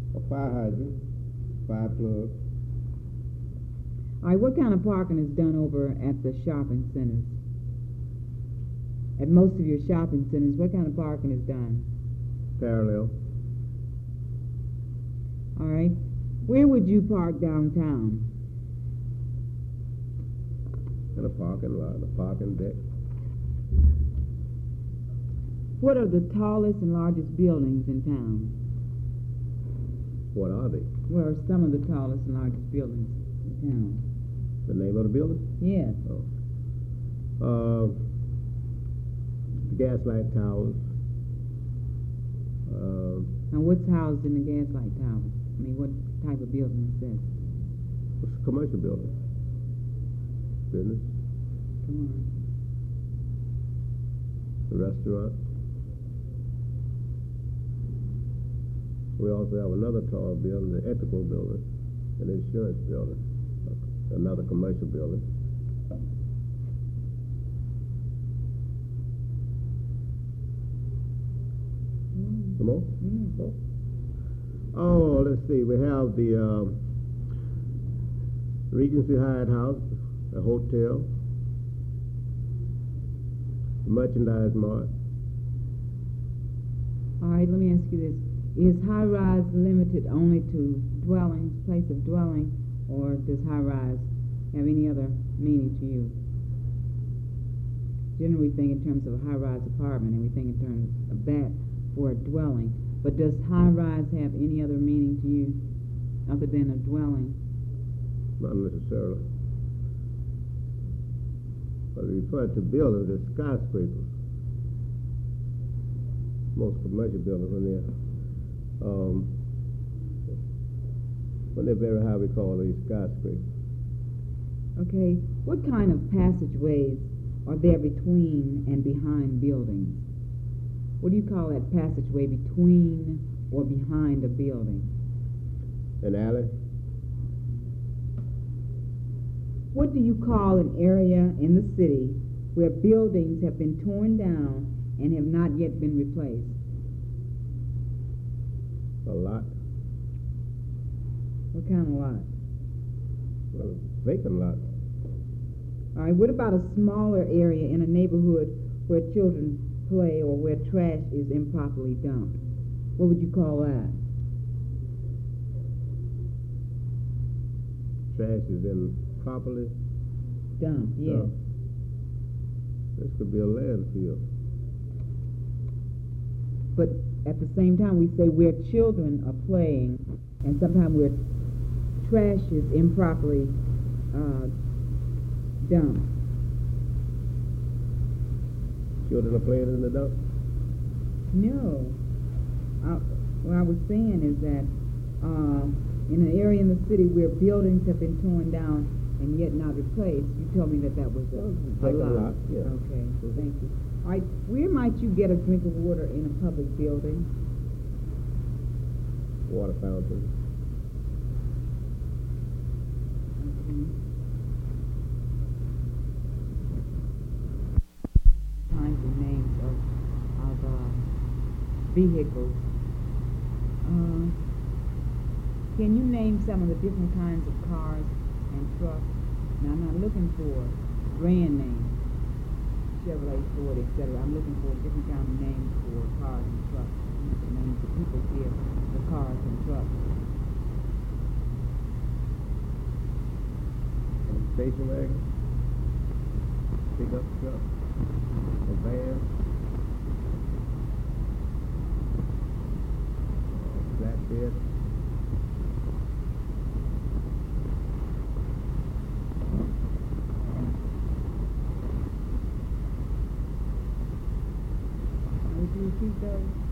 A fire hydrant, fire plug. All right, what kind of parking is done over at the shopping centers? At most of your shopping centers, what kind of parking is done? Parallel. All right. Where would you park downtown? In a parking lot, a parking deck. What are the tallest and largest buildings in town? What are they? What are some of the tallest and largest buildings in town? The name of the building? Yes. Oh. The Gaslight Towers. Now, what's housed in the Gaslight Tower? I mean, what type of building is this? It's a commercial building. Business. Come on. The restaurant. We also have another tall building, the Ethical Building, an insurance building, another commercial building. Some more? Yeah. Oh, let's see. We have the Regency Hyatt House, a hotel, the Merchandise Mart. All right, let me ask you this. Is high-rise limited only to dwellings, place of dwelling, or does high-rise have any other meaning to you? Generally, we think in terms of a high-rise apartment, and we think in terms of that for a dwelling. But does high-rise have any other meaning to you other than a dwelling? Not necessarily. But we refer to buildings as skyscrapers. Most commercial buildings, when they're very high, we call these skyscrapers. Okay, what kind of passageways are there between and behind buildings? What do you call that passageway between or behind a building? An alley. What do you call an area in the city where buildings have been torn down and have not yet been replaced? A lot. What kind of lot? Well, vacant lot. All right, what about a smaller area in a neighborhood where children play or where trash is improperly dumped? What would you call that? Trash is improperly Dumped, yes. This could be a landfill. But at the same time, we say where children are playing, and sometimes where trash is improperly dumped. Children are playing in the dump? No. What I was saying is that in an area in the city where buildings have been torn down and yet not replaced, you told me that was a lot. Yeah. Okay, thank you. All right, where might you get a drink of water in a public building? Water fountain. Okay. Kinds of names of vehicles. Can you name some of the different kinds of cars and trucks? Now, I'm not looking for brand names, Chevrolet, Ford, etc. I'm looking for different kind of names for cars and trucks. The names that people give the cars and trucks. Station wagon. Pickup truck. A van. Flatbed. Would you repeat those?